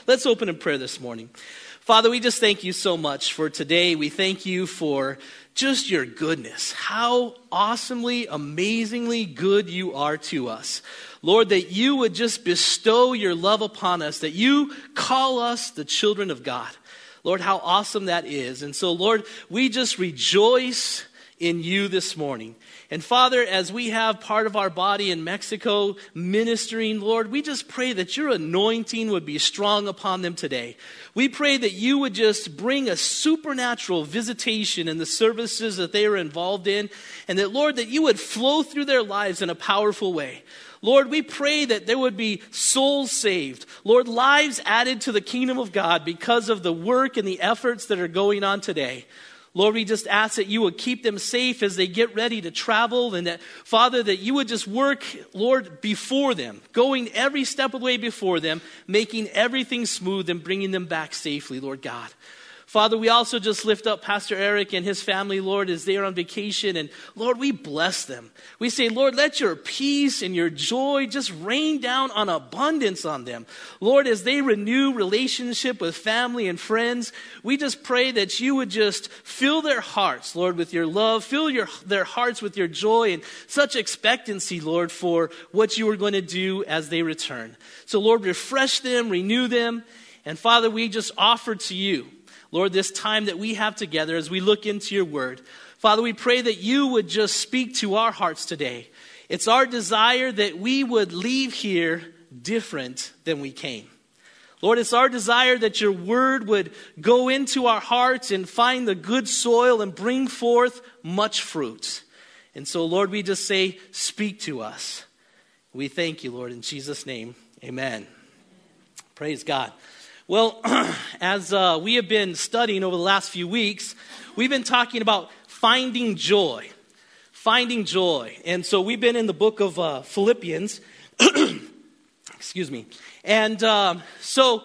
Let's open in prayer this morning. Father, we just thank you so much for today. We thank you for just your goodness, how awesomely, amazingly good you are to us. Lord, that you would just bestow your love upon us, that you call us the children of God. Lord, how awesome that is. And so, Lord, we just rejoice in you this morning. And Father, as we have part of our body in Mexico ministering, Lord, we just pray that your anointing would be strong upon them today. We pray that you would just bring a supernatural visitation in the services that they are involved in, and that, Lord, that you would flow through their lives in a powerful way. Lord, we pray that there would be souls saved. Lord, lives added to the kingdom of God because of the work and the efforts that are going on today. Lord, we just ask that you would keep them safe as they get ready to travel, and that, Father, that you would just work, Lord, before them, going every step of the way before them, making everything smooth and bringing them back safely, Lord God. Father, we also just lift up Pastor Eric and his family, Lord, as they are on vacation. And Lord, we bless them. We say, Lord, let your peace and your joy just rain down on abundance on them. Lord, as they renew relationship with family and friends, we just pray that you would just fill their hearts, Lord, with your love. Fill their hearts with your joy and such expectancy, Lord, for what you are going to do as they return. So, Lord, refresh them, renew them. And Father, we just offer to you, Lord, this time that we have together as we look into your word. Father, we pray that you would just speak to our hearts today. It's our desire that we would leave here different than we came. Lord, it's our desire that your word would go into our hearts and find the good soil and bring forth much fruit. And so, Lord, we just say, speak to us. We thank you, Lord, in Jesus' name. Amen. Praise God. Well, as we have been studying over the last few weeks, we've been talking about finding joy. Finding joy. And so we've been in the book of Philippians. Excuse me. And so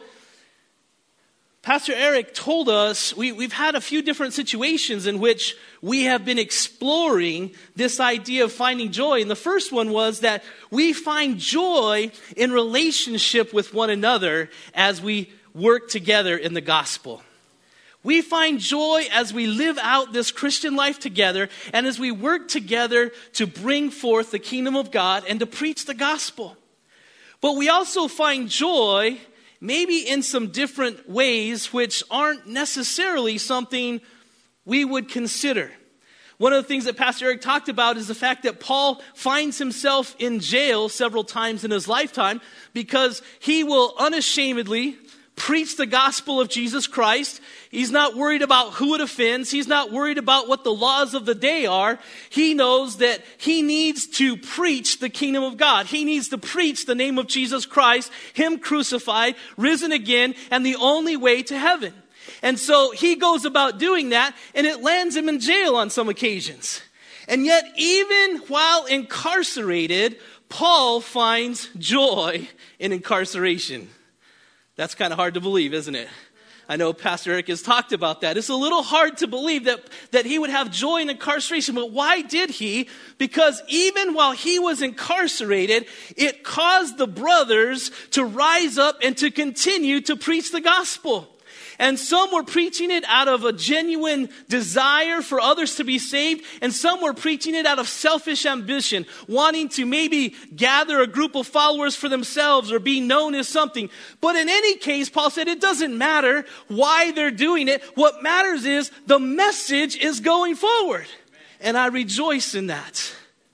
Pastor Eric told us we've had a few different situations in which we have been exploring this idea of finding joy. And the first one was that we find joy in relationship with one another as we work together in the gospel. We find joy as we live out this Christian life together and as we work together to bring forth the kingdom of God and to preach the gospel. But we also find joy maybe in some different ways which aren't necessarily something we would consider. One of the things that Pastor Eric talked about is the fact that Paul finds himself in jail several times in his lifetime because he will unashamedly preach the gospel of Jesus Christ. He's not worried about who it offends. He's not worried about what the laws of the day are. He knows that he needs to preach the kingdom of God. He needs to preach the name of Jesus Christ, him crucified, risen again, and the only way to heaven. And so he goes about doing that, and it lands him in jail on some occasions. And yet, even while incarcerated, Paul finds joy in incarceration. That's kind of hard to believe, isn't it? I know Pastor Eric has talked about that. It's a little hard to believe that he would have joy in incarceration. But why did he? Because even while he was incarcerated, it caused the brothers to rise up and to continue to preach the gospel. And some were preaching it out of a genuine desire for others to be saved. And some were preaching it out of selfish ambition, wanting to maybe gather a group of followers for themselves or be known as something. But in any case, Paul said it doesn't matter why they're doing it. What matters is the message is going forward. And I rejoice in that.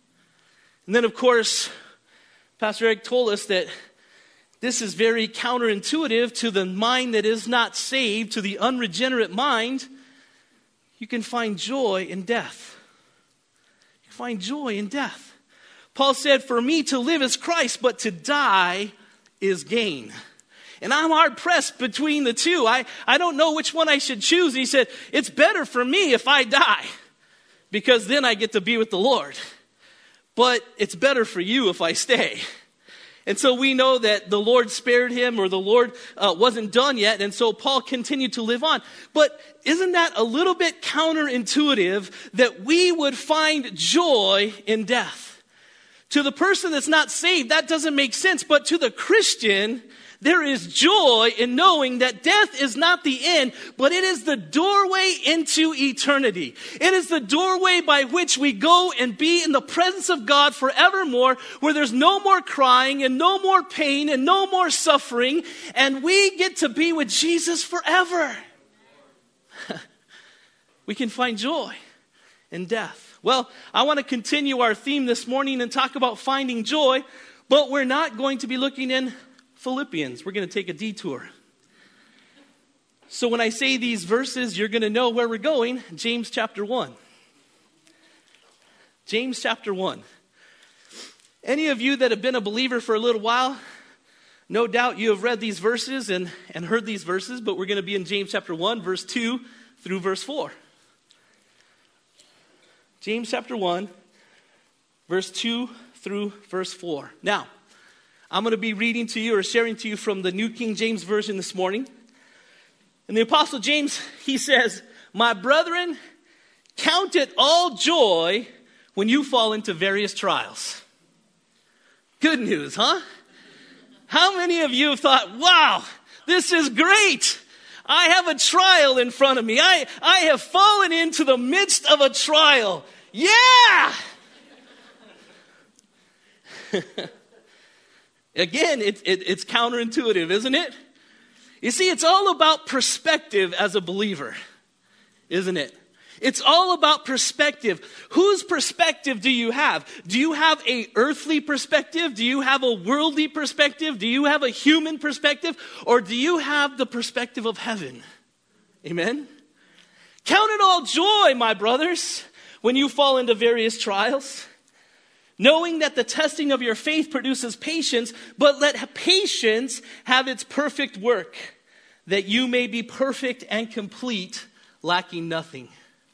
And then, of course, Pastor Eric told us that this is very counterintuitive to the mind that is not saved, to the unregenerate mind. You can find joy in death. You find joy in death. Paul said, for me to live is Christ, but to die is gain. And I'm hard pressed between the two. I don't know which one I should choose. And he said, it's better for me if I die, because then I get to be with the Lord. But it's better for you if I stay. And so we know that the Lord spared him, or the Lord wasn't done yet. And so Paul continued to live on. But isn't that a little bit counterintuitive that we would find joy in death? To the person that's not saved, that doesn't make sense. But to the Christian, There is joy in knowing that death is not the end, but it is the doorway into eternity. It is the doorway by which we go and be in the presence of God forevermore, where there's no more crying and no more pain and no more suffering, and we get to be with Jesus forever. We can find joy in death. Well, I want to continue our theme this morning and talk about finding joy, but we're not going to be looking in Philippians. We're going to take a detour. So when I say these verses, you're going to know where we're going. James chapter 1. James chapter 1. Any of you that have been a believer for a little while, no doubt you have read these verses and heard these verses, but we're going to be in James chapter 1, verse 2 through verse 4. James chapter 1, verse 2 through verse 4. Now, I'm going to be reading to you or sharing to you from the New King James Version this morning. And the Apostle James, he says, "My brethren, count it all joy when you fall into various trials." Good news, huh? How many of you have thought, wow, this is great. I have a trial in front of me. I have fallen into the midst of a trial. Yeah! Again, it's counterintuitive, isn't it? You see, it's all about perspective as a believer, isn't it? It's all about perspective. Whose perspective do you have? Do you have an earthly perspective? Do you have a worldly perspective? Do you have a human perspective? Or do you have the perspective of heaven? Amen? Count it all joy, my brothers, when you fall into various trials, knowing that the testing of your faith produces patience, but let patience have its perfect work, that you may be perfect and complete, lacking nothing.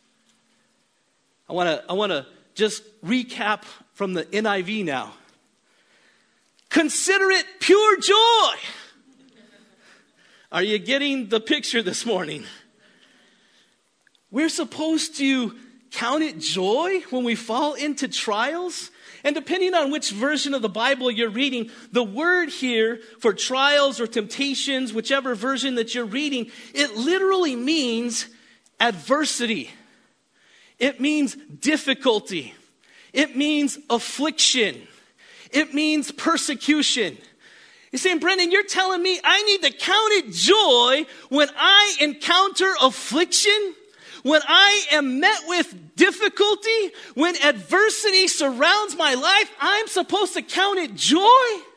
I want to just recap from the NIV now. Consider it pure joy. Are you getting the picture this morning? We're supposed to count it joy when we fall into trials. And depending on which version of the Bible you're reading, the word here for trials or temptations, whichever version that you're reading, it literally means adversity. It means difficulty. It means affliction. It means persecution. You're saying, Brendan, you're telling me I need to count it joy when I encounter affliction? When I am met with difficulty, when adversity surrounds my life, I'm supposed to count it joy?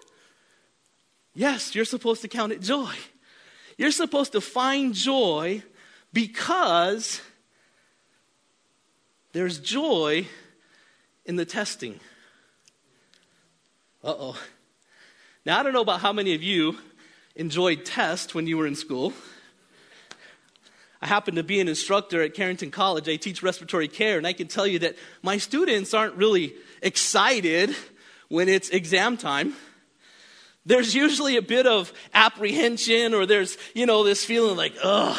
Yes, you're supposed to count it joy. You're supposed to find joy because there's joy in the testing. Uh-oh. Now, I don't know about how many of you enjoyed tests when you were in school. I happen to be an instructor at Carrington College. I teach respiratory care, and I can tell you that my students aren't really excited when it's exam time. There's usually a bit of apprehension, or there's, this feeling like,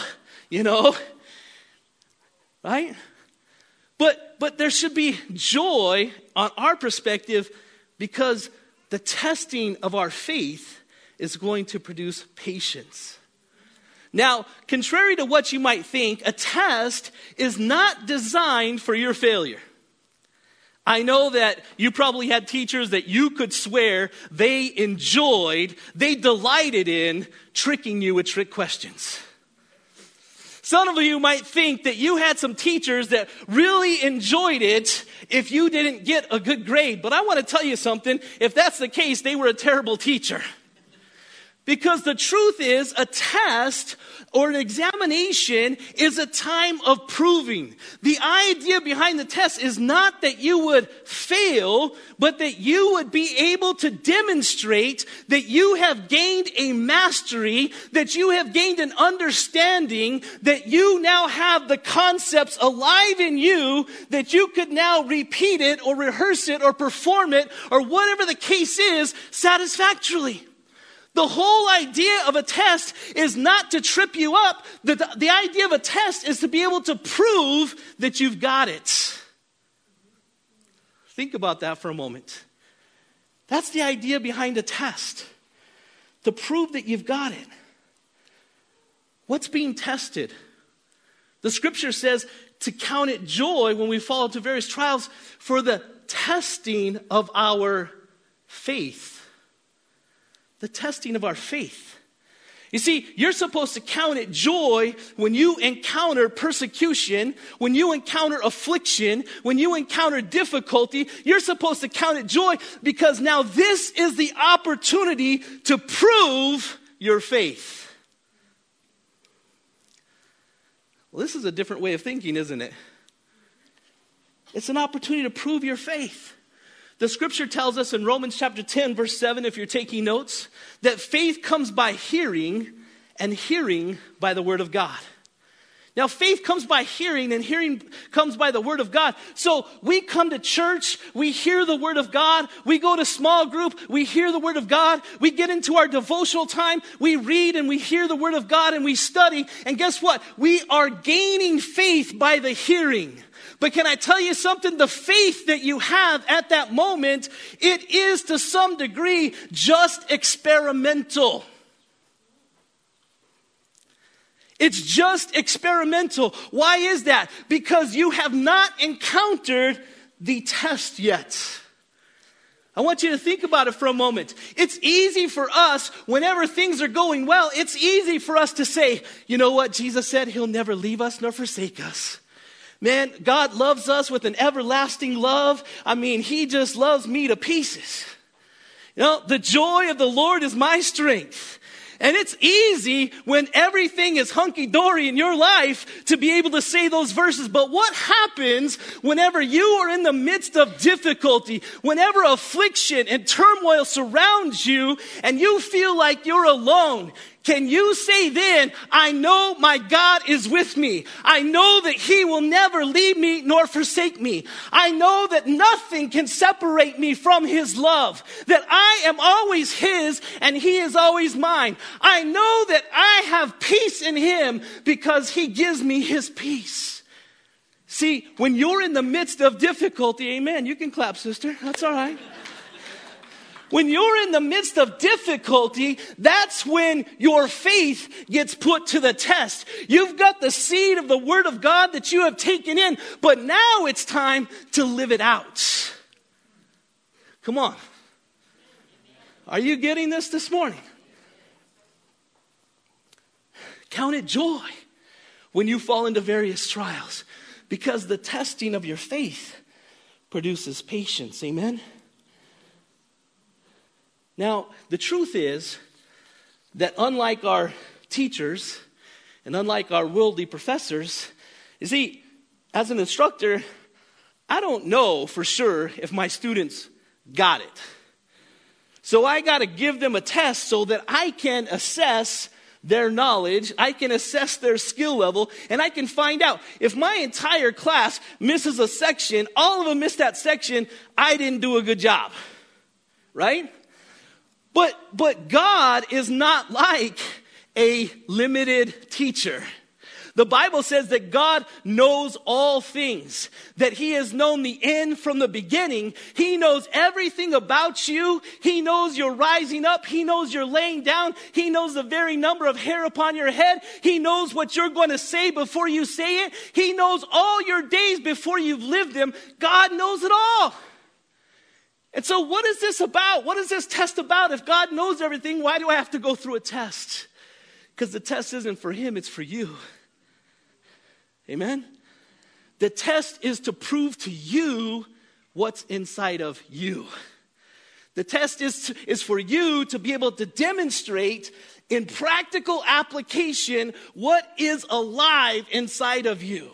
right? But there should be joy on our perspective because the testing of our faith is going to produce patience. Now, contrary to what you might think, a test is not designed for your failure. I know that you probably had teachers that you could swear they delighted in tricking you with trick questions. Some of you might think that you had some teachers that really enjoyed it if you didn't get a good grade. But I want to tell you something. If that's the case, they were a terrible teacher. Because the truth is, a test or an examination is a time of proving. The idea behind the test is not that you would fail, but that you would be able to demonstrate that you have gained a mastery, that you have gained an understanding, that you now have the concepts alive in you, that you could now repeat it or rehearse it or perform it or whatever the case is satisfactorily. The whole idea of a test is not to trip you up. The idea of a test is to be able to prove that you've got it. Think about that for a moment. That's the idea behind a test. to prove that you've got it. What's being tested? The scripture says to count it joy when we fall into various trials for the testing of our faith. The testing of our faith. You see, you're supposed to count it joy when you encounter persecution, when you encounter affliction, when you encounter difficulty. You're supposed to count it joy because now this is the opportunity to prove your faith. Well, this is a different way of thinking, isn't it? It's an opportunity to prove your faith. The scripture tells us in Romans chapter 10, verse 7, if you're taking notes, that faith comes by hearing, and hearing by the word of God. Now, faith comes by hearing, and hearing comes by the word of God. So we come to church, we hear the word of God, we go to small group, we hear the word of God, we get into our devotional time, we read and we hear the word of God and we study, and guess what? We are gaining faith by the hearing. But can I tell you something? The faith that you have at that moment, it is to some degree just experimental. It's just experimental. Why is that? Because you have not encountered the test yet. I want you to think about it for a moment. It's easy for us, whenever things are going well, it's easy for us to say, you know what? Jesus said he'll never leave us nor forsake us. Man, God loves us with an everlasting love. I mean, he just loves me to pieces. You know, the joy of the Lord is my strength. And it's easy when everything is hunky-dory in your life to be able to say those verses. But what happens whenever you are in the midst of difficulty, whenever affliction and turmoil surrounds you and you feel like you're alone? Can you say then, I know my God is with me. I know that he will never leave me nor forsake me. I know that nothing can separate me from his love. That I am always his and he is always mine. I know that I have peace in him because he gives me his peace. See, when you're in the midst of difficulty, amen, you can clap, sister. That's all right. When you're in the midst of difficulty, that's when your faith gets put to the test. You've got the seed of the word of God that you have taken in, but now it's time to live it out. Come on. Are you getting this morning? Count it joy when you fall into various trials, because the testing of your faith produces patience. Amen? Now, the truth is that unlike our teachers and unlike our worldly professors, you see, as an instructor, I don't know for sure if my students got it. So I got to give them a test so that I can assess their knowledge, I can assess their skill level, and I can find out if my entire class misses a section, all of them miss that section, I didn't do a good job. Right? But God is not like a limited teacher. The Bible says that God knows all things, that he has known the end from the beginning. He knows everything about you. He knows you're rising up. He knows you're laying down. He knows the very number of hair upon your head. He knows what you're going to say before you say it. He knows all your days before you've lived them. God knows it all. And so what is this about? What is this test about? If God knows everything, why do I have to go through a test? Because the test isn't for him, it's for you. Amen? The test is to prove to you what's inside of you. The test is for you to be able to demonstrate in practical application what is alive inside of you.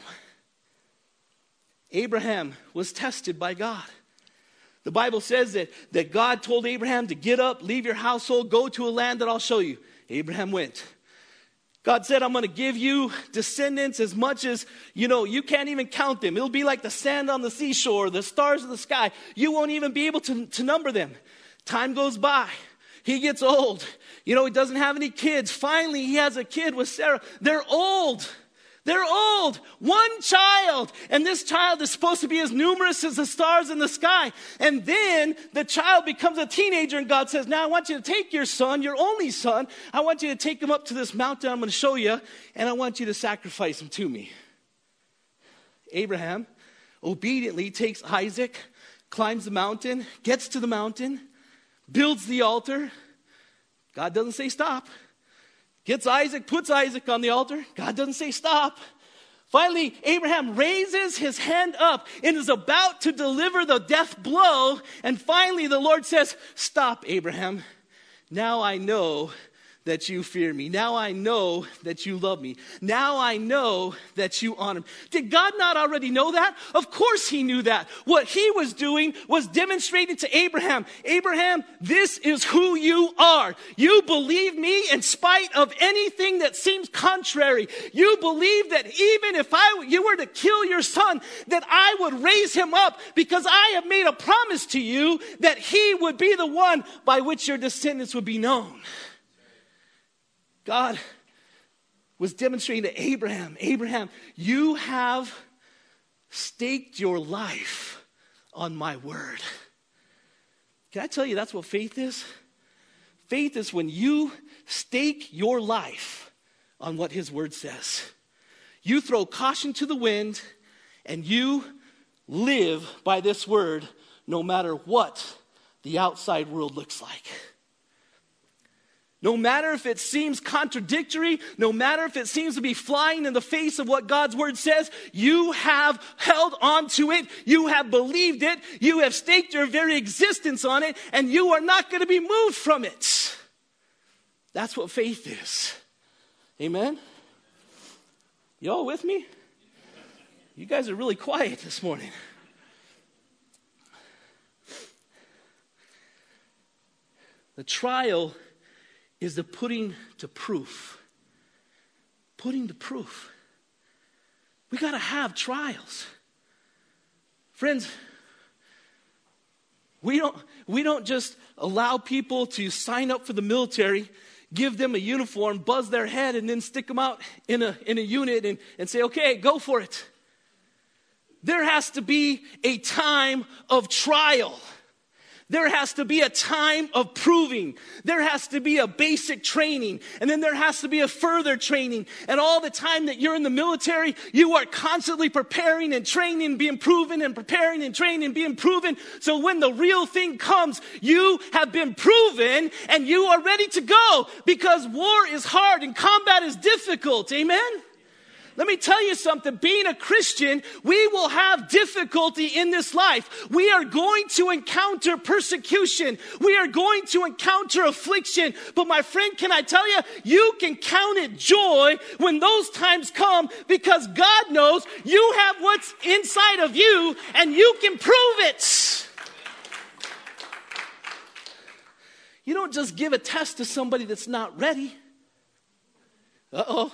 Abraham was tested by God. The Bible says that God told Abraham to get up, leave your household, go to a land that I'll show you. Abraham went. God said, I'm going to give you descendants as much as, you can't even count them. It'll be like the sand on the seashore, the stars of the sky. You won't even be able to number them. Time goes by. He gets old. He doesn't have any kids. Finally, he has a kid with Sarah. They're old. They're old. One child. And this child is supposed to be as numerous as the stars in the sky. And then the child becomes a teenager and God says, now I want you to take your son, your only son. I want you to take him up to this mountain I'm going to show you. And I want you to sacrifice him to me. Abraham obediently takes Isaac, climbs the mountain, gets to the mountain, builds the altar. God doesn't say stop. Gets Isaac, puts Isaac on the altar. God doesn't say stop. Finally, Abraham raises his hand up and is about to deliver the death blow. And finally, the Lord says, stop, Abraham. Now I know that you fear me. Now I know that you love me. Now I know that you honor me. Did God not already know that? Of course he knew that. What he was doing was demonstrating to Abraham, Abraham, this is who you are. You believe me in spite of anything that seems contrary. You believe that even if you were to kill your son, that I would raise him up because I have made a promise to you that he would be the one by which your descendants would be known. God was demonstrating to Abraham, Abraham, you have staked your life on my word. Can I tell you that's what faith is? Faith is when you stake your life on what his word says. You throw caution to the wind and you live by this word no matter what the outside world looks like. No matter if it seems contradictory, no matter if it seems to be flying in the face of what God's word says, you have held on to it, you have believed it, you have staked your very existence on it, and you are not going to be moved from it. That's what faith is. Amen? You all with me? You guys are really quiet this morning. The trial is the putting to proof. Putting to proof. We got to have trials. Friends, we don't just allow people to sign up for the military, give them a uniform, buzz their head, and then stick them out in a unit and say, okay, go for it. There has to be a time of trial. There has to be a time of proving. There has to be a basic training. And then there has to be a further training. And all the time that you're in the military, you are constantly preparing and training, being proven and preparing and training, being proven. So when the real thing comes, you have been proven and you are ready to go because war is hard and combat is difficult. Amen? Let me tell you something. Being a Christian, we will have difficulty in this life. We are going to encounter persecution. We are going to encounter affliction. But my friend, can I tell you, you can count it joy when those times come because God knows you have what's inside of you and you can prove it. You don't just give a test to somebody that's not ready. Uh-oh.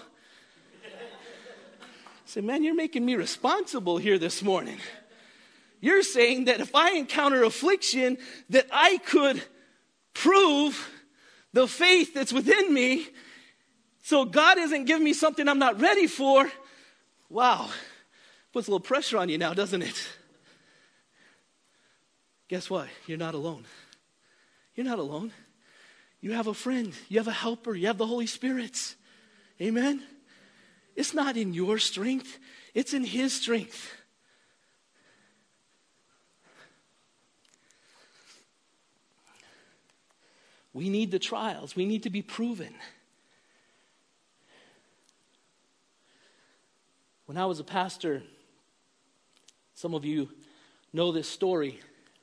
Say, man, you're making me responsible here this morning. You're saying that if I encounter affliction, that I could prove the faith that's within me. So God isn't giving me something I'm not ready for. Wow. Puts a little pressure on you now, doesn't it? Guess what? You're not alone. You're not alone. You have a friend. You have a helper. You have the Holy Spirit. Amen? It's not in your strength. It's in his strength. We need the trials. We need to be proven. When I was a pastor, some of you know this story,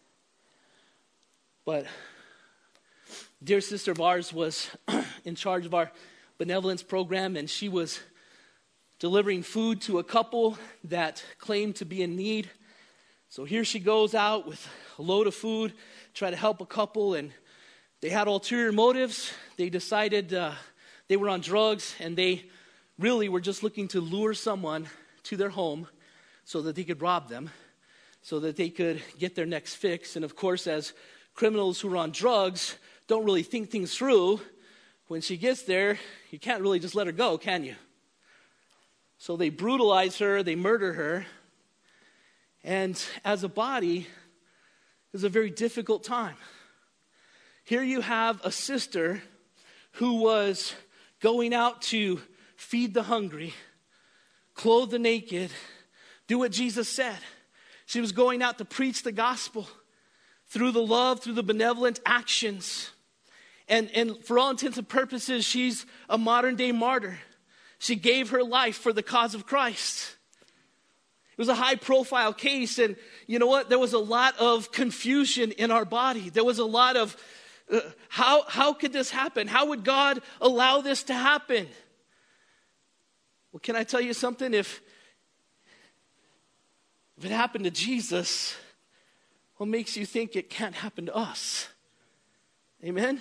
but a dear sister of ours was in charge of our benevolence program, and she was delivering food to a couple that claimed to be in need. So here she goes out with a load of food, try to help a couple, and they had ulterior motives. They decided they were on drugs, and they really were just looking to lure someone to their home so that they could rob them, so that they could get their next fix. And of course, as criminals who are on drugs don't really think things through, when she gets there, you can't really just let her go, can you? So they brutalize her, they murder her. And as a body, it was a very difficult time. Here you have a sister who was going out to feed the hungry, clothe the naked, do what Jesus said. She was going out to preach the gospel through the love, through the benevolent actions. And for all intents and purposes, she's a modern day martyr. She gave her life for the cause of Christ. It was a high profile case, and you know what? There was a lot of confusion in our body. There was a lot of, how could this happen? How would God allow this to happen? Well, can I tell you something? If it happened to Jesus, what makes you think it can't happen to us? Amen?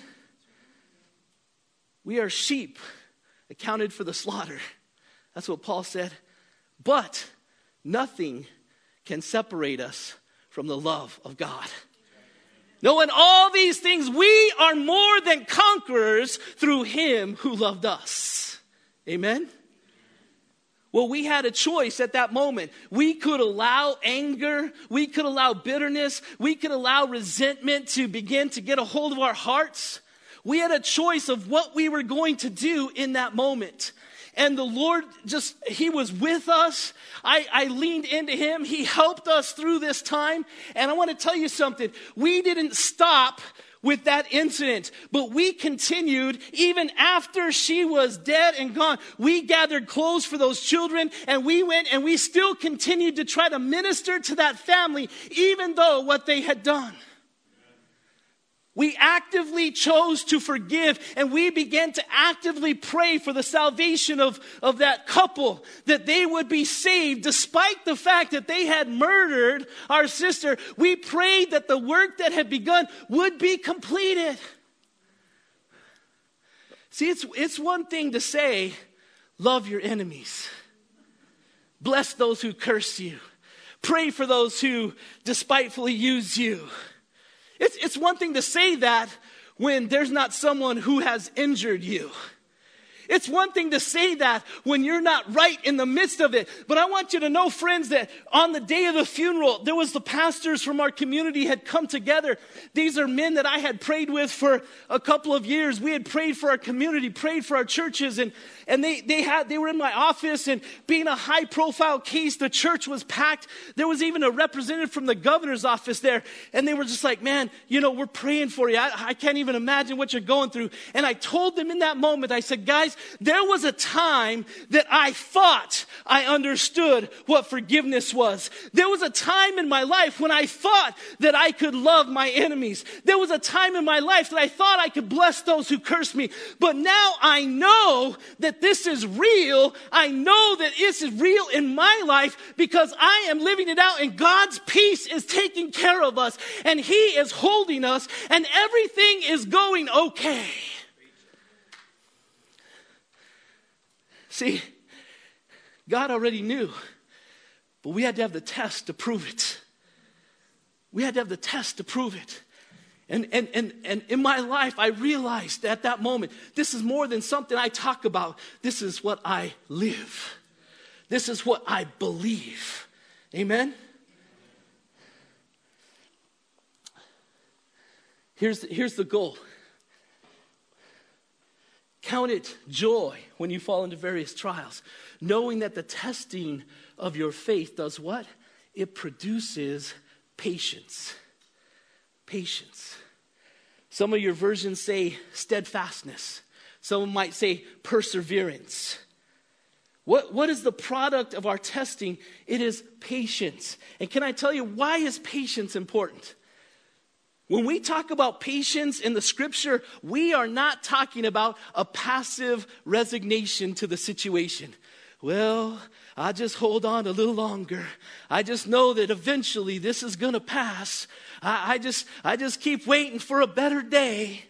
We are sheep accounted for the slaughter. That's what Paul said. But nothing can separate us from the love of God. No, in all these things, we are more than conquerors through him who loved us. Amen? Well, we had a choice at that moment. We could allow anger, we could allow bitterness, we could allow resentment to begin to get a hold of our hearts. We had a choice of what we were going to do in that moment. And the Lord he was with us. I leaned into him. He helped us through this time. And I want to tell you something. We didn't stop with that incident, but we continued even after she was dead and gone. We gathered clothes for those children, and we went and we still continued to try to minister to that family, even though what they had done. We actively chose to forgive, and we began to actively pray for the salvation of that couple, that they would be saved despite the fact that they had murdered our sister. We prayed that the work that had begun would be completed. See, it's one thing to say, love your enemies. Bless those who curse you. Pray for those who despitefully use you. It's one thing to say that when there's not someone who has injured you. It's one thing to say that when you're not right in the midst of it. But I want you to know, friends, that on the day of the funeral, there was the pastors from our community had come together. These are men that I had prayed with for a couple of years. We had prayed for our community, prayed for our churches, and they were in my office, and being a high profile case, the church was packed. There was even a representative from the governor's office there, and they were just like, man, we're praying for you. I can't even imagine what you're going through. And I told them in that moment, I said, guys, there was a time that I thought I understood what forgiveness was. There was a time in my life when I thought that I could love my enemies. There was a time in my life that I thought I could bless those who cursed me. But now I know that this is real. I know that this is real in my life because I am living it out, and God's peace is taking care of us, and he is holding us, and everything is going okay. See, God already knew, but we had to have the test to prove it. We had to have the test to prove it. And in my life, I realized at that moment, this is more than something I talk about. This is what I live. This is what I believe. Amen? Here's the goal. Count it joy when you fall into various trials, knowing that the testing of your faith does what? It produces patience. Patience. Some of your versions say steadfastness. Some might say perseverance. What is the product of our testing? It is patience. And can I tell you, why is patience important? When we talk about patience in the scripture, we are not talking about a passive resignation to the situation. Well, I just hold on a little longer. I just know that eventually this is going to pass. I just keep waiting for a better day.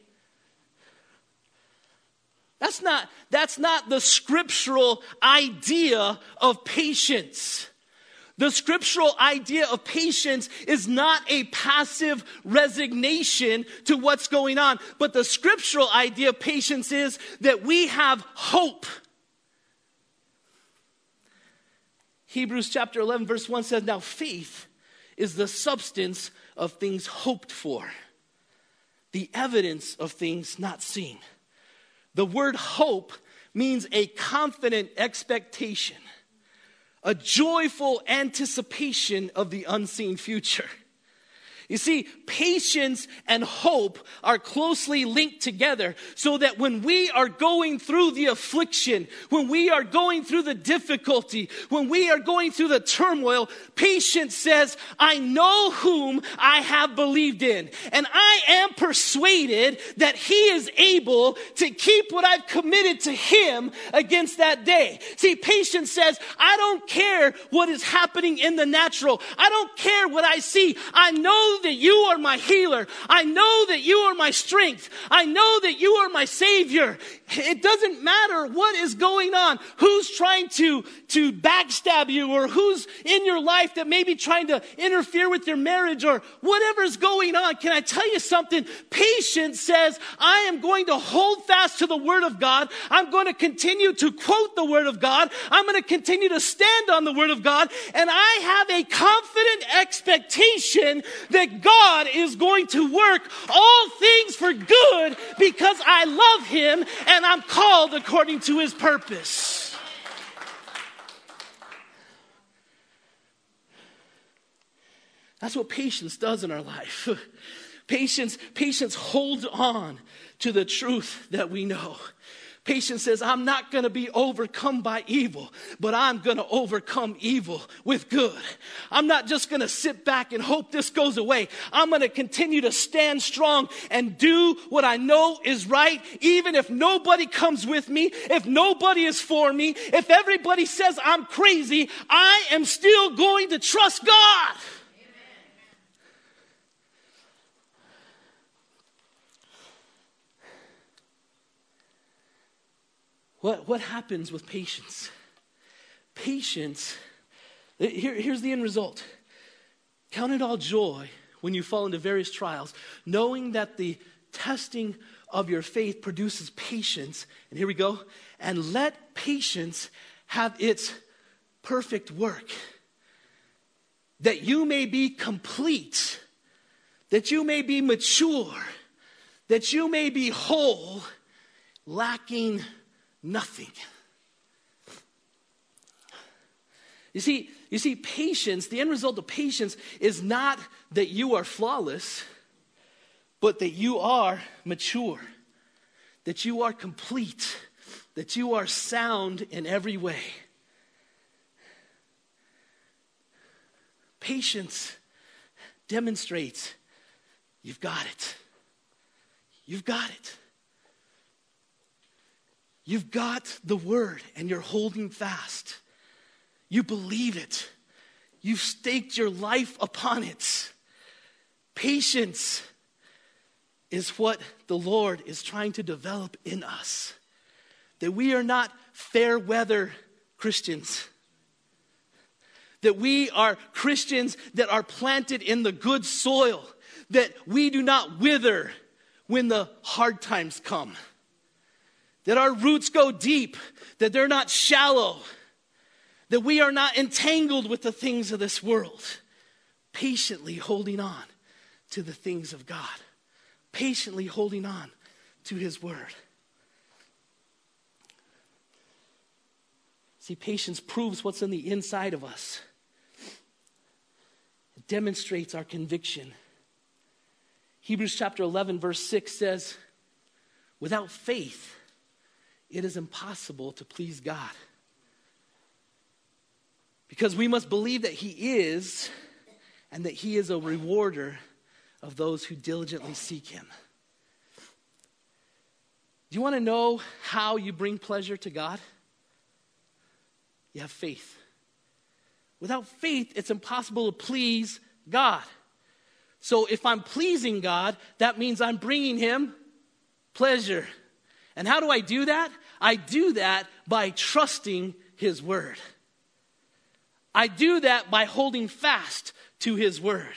That's not the scriptural idea of patience. The scriptural idea of patience is not a passive resignation to what's going on. But the scriptural idea of patience is that we have hope. Hebrews chapter 11 verse 1 says, now faith is the substance of things hoped for, the evidence of things not seen. The word hope means a confident expectation, a joyful anticipation of the unseen future. You see, patience and hope are closely linked together so that when we are going through the affliction, when we are going through the difficulty, when we are going through the turmoil, patience says, I know whom I have believed in, and I am persuaded that he is able to keep what I've committed to him against that day. See, patience says, I don't care what is happening in the natural. I don't care what I see. I know that you are my healer. I know that you are my strength. I know that you are my savior. It doesn't matter what is going on, who's trying to backstab you, or who's in your life that may be trying to interfere with your marriage, or whatever's going on. Can I tell you something? Patience says, I am going to hold fast to the word of God. I'm going to continue to quote the word of God. I'm going to continue to stand on the word of God. And I have a confident expectation that God is going to work all things for good because I love him and I'm called according to his purpose. That's what patience does in our life. Patience holds on to the truth that we know. Patience says, I'm not going to be overcome by evil, but I'm going to overcome evil with good. I'm not just going to sit back and hope this goes away. I'm going to continue to stand strong and do what I know is right, even if nobody comes with me, if nobody is for me, if everybody says I'm crazy, I am still going to trust God. What happens with patience? Patience, here's the end result. Count it all joy when you fall into various trials, knowing that the testing of your faith produces patience. And here we go. And let patience have its perfect work, that you may be complete, that you may be mature, that you may be whole, lacking nothing. You see, patience, the end result of patience is not that you are flawless, but that you are mature, that you are complete, that you are sound in every way. Patience demonstrates you've got it. You've got it. You've got the word and you're holding fast. You believe it. You've staked your life upon it. Patience is what the Lord is trying to develop in us. That we are not fair weather Christians. That we are Christians that are planted in the good soil. That we do not wither when the hard times come. That our roots go deep, that they're not shallow, that we are not entangled with the things of this world. Patiently holding on to the things of God. Patiently holding on to his word. See, patience proves what's in the inside of us. It demonstrates our conviction. Hebrews chapter 11 verse 6 says, without faith, it is impossible to please God. Because we must believe that he is, and that he is a rewarder of those who diligently seek him. Do you want to know how you bring pleasure to God? You have faith. Without faith, it's impossible to please God. So if I'm pleasing God, that means I'm bringing him pleasure. And how do I do that? I do that by trusting his word. I do that by holding fast to his word.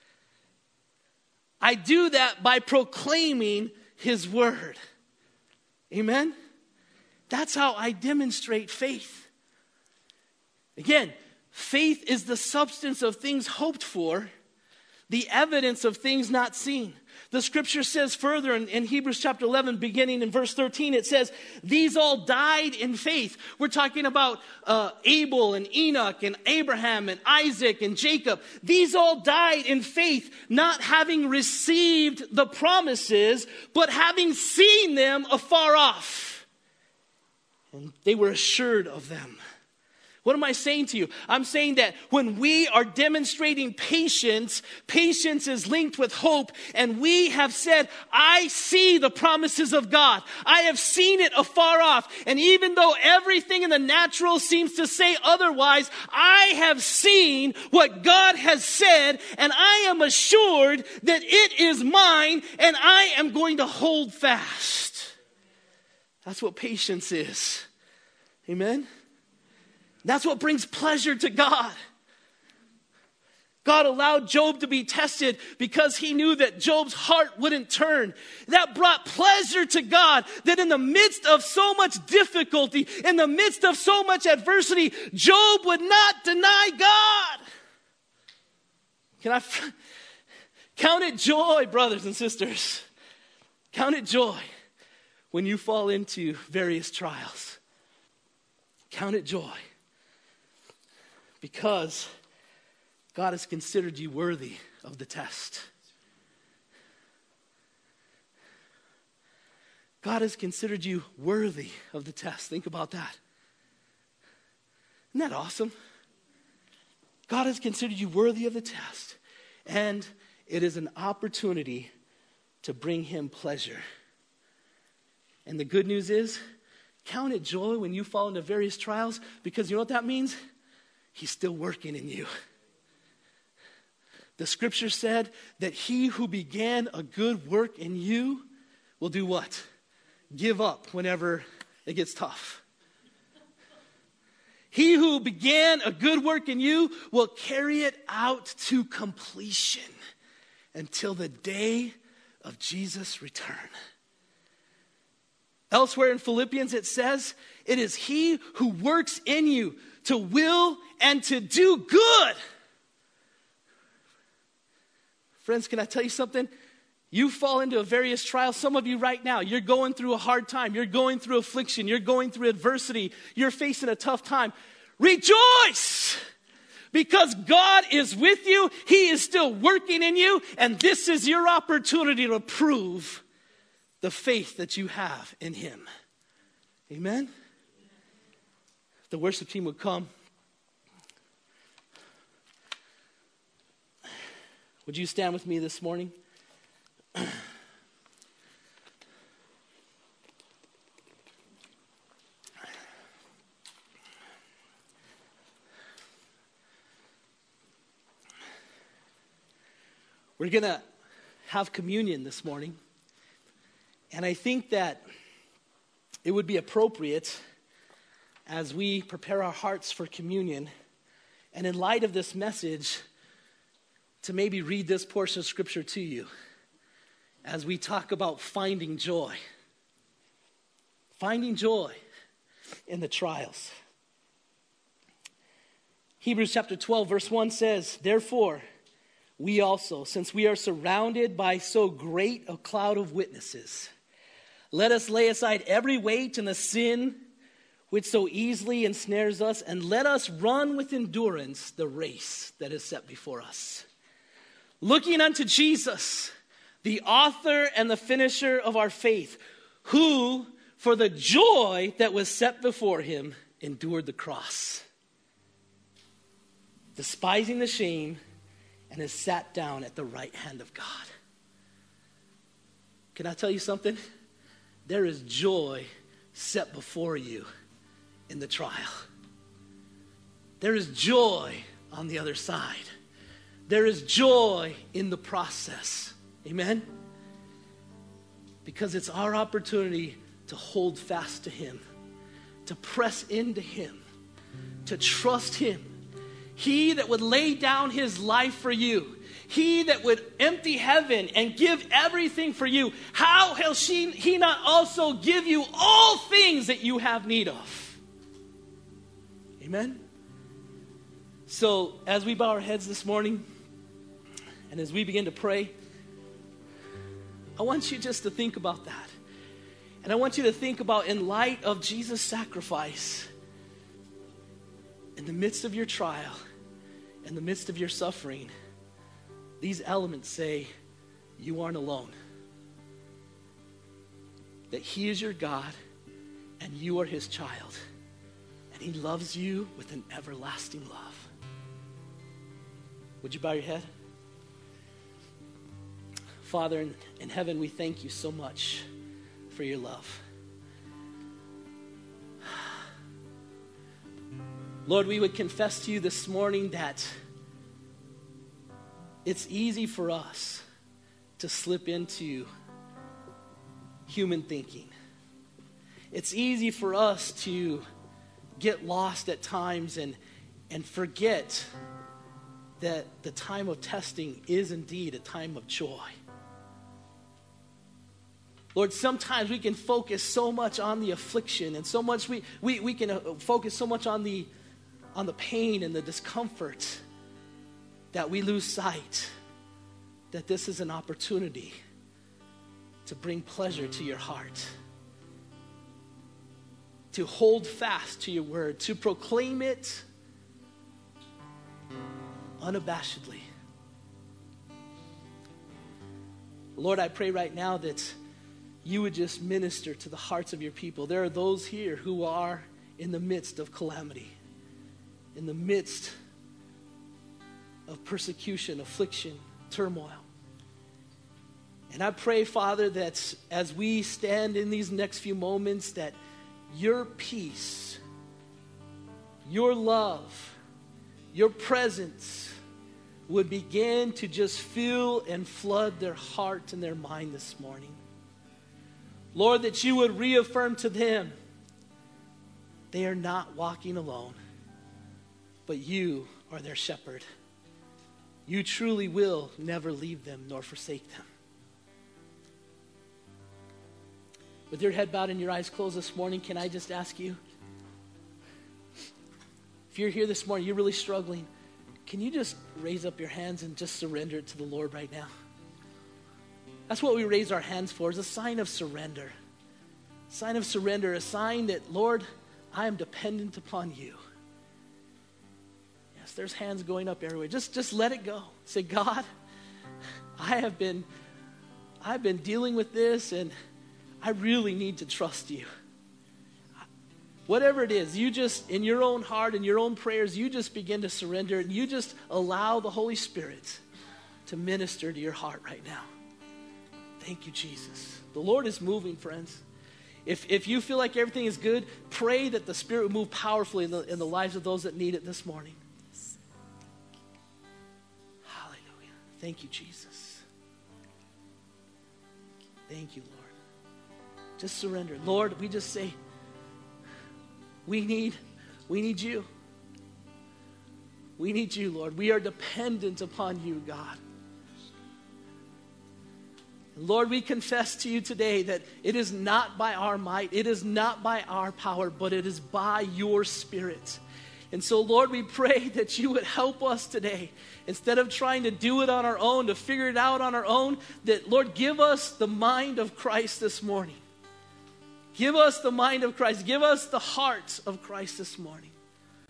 I do that by proclaiming his word. Amen? That's how I demonstrate faith. Again, Faith is the substance of things hoped for, the evidence of things not seen. The scripture says further in Hebrews chapter 11, beginning in verse 13, it says, these all died in faith. We're talking about Abel and Enoch and Abraham and Isaac and Jacob. These all died in faith, not having received the promises, but having seen them afar off. And they were assured of them. What am I saying to you? I'm saying that when we are demonstrating patience, patience is linked with hope. And we have said, I see the promises of God. I have seen it afar off. And even though everything in the natural seems to say otherwise, I have seen what God has said. And I am assured that it is mine. And I am going to hold fast. That's what patience is. Amen? That's what brings pleasure to God. God allowed Job to be tested because he knew that Job's heart wouldn't turn. That brought pleasure to God, that in the midst of so much difficulty, in the midst of so much adversity, Job would not deny God. Count it joy, brothers and sisters. Count it joy when you fall into various trials. Count it joy. Because God has considered you worthy of the test. God has considered you worthy of the test. Think about that. Isn't that awesome? God has considered you worthy of the test. And it is an opportunity to bring him pleasure. And the good news is, count it joy when you fall into various trials, because you know what that means? He's still working in you. The scripture said that he who began a good work in you will do what? Give up whenever it gets tough. He who began a good work in you will carry it out to completion until the day of Jesus' return. Elsewhere in Philippians it says, it is he who works in you to will and to do good. Friends, can I tell you something? You fall into various trials. Some of you right now, you're going through a hard time. You're going through affliction. You're going through adversity. You're facing a tough time. Rejoice! Because God is with you. He is still working in you. And this is your opportunity to prove the faith that you have in him. Amen? The worship team would come. Would you stand with me this morning? We're going to have communion this morning. And I think that it would be appropriate as we prepare our hearts for communion, and in light of this message, to maybe read this portion of scripture to you as we talk about finding joy. Finding joy in the trials. Hebrews chapter 12, verse 1 says, therefore, we also, since we are surrounded by so great a cloud of witnesses, let us lay aside every weight and the sin which so easily ensnares us, and let us run with endurance the race that is set before us. Looking unto Jesus, the author and the finisher of our faith, who, for the joy that was set before him, endured the cross, despising the shame, and has sat down at the right hand of God. Can I tell you something? There is joy set before you in the trial. There is joy on the other side. There is joy in the process. Amen? Because it's our opportunity to hold fast to him, to press into him, to trust him. He that would lay down his life for you, he that would empty heaven and give everything for you, how shall he not also give you all things that you have need of? Amen? So as we bow our heads this morning, and as we begin to pray, I want you just to think about that. And I want you to think about, in light of Jesus' sacrifice, in the midst of your trial, in the midst of your suffering, these elements say, you aren't alone. That He is your God, and you are His child. And He loves you with an everlasting love. Would you bow your head? Father in heaven, we thank you so much for your love. Lord, we would confess to you this morning that it's easy for us to slip into human thinking. It's easy for us to get lost at times and forget that the time of testing is indeed a time of joy. Lord, sometimes we can focus so much on the affliction, and so much we can focus so much on the pain and the discomfort that we lose sight that this is an opportunity to bring pleasure to your heart, to hold fast to your word, to proclaim it unabashedly. Lord, I pray right now that you would just minister to the hearts of your people. There are those here who are in the midst of calamity, in the midst of persecution, affliction, turmoil. And I pray, Father, that as we stand in these next few moments, that your peace, your love, your presence would begin to just fill and flood their heart and their mind this morning. Lord, that you would reaffirm to them they are not walking alone, but you are their shepherd. You truly will never leave them nor forsake them. With your head bowed and your eyes closed this morning, can I just ask you, if you're here this morning, you're really struggling, can you just raise up your hands and just surrender it to the Lord right now? That's what we raise our hands for, is a sign of surrender. A sign of surrender, a sign that, Lord, I am dependent upon you. Yes, there's hands going up everywhere. Just let it go. Say, God, I've been dealing with this, and I really need to trust you. Whatever it is, you just, in your own heart, in your own prayers, you just begin to surrender, and you just allow the Holy Spirit to minister to your heart right now. Thank you, Jesus. The Lord is moving, friends. If you feel like everything is good, pray that the Spirit will move powerfully in the lives of those that need it this morning. Hallelujah. Thank you, Jesus. Thank you, Lord. Just surrender. Lord, we just say, we need you. We need you, Lord. We are dependent upon you, God. Lord, we confess to you today that it is not by our might, it is not by our power, but it is by your Spirit. And so, Lord, we pray that you would help us today. Instead of trying to do it on our own, to figure it out on our own, that, Lord, give us the mind of Christ this morning. Give us the mind of Christ. Give us the heart of Christ this morning.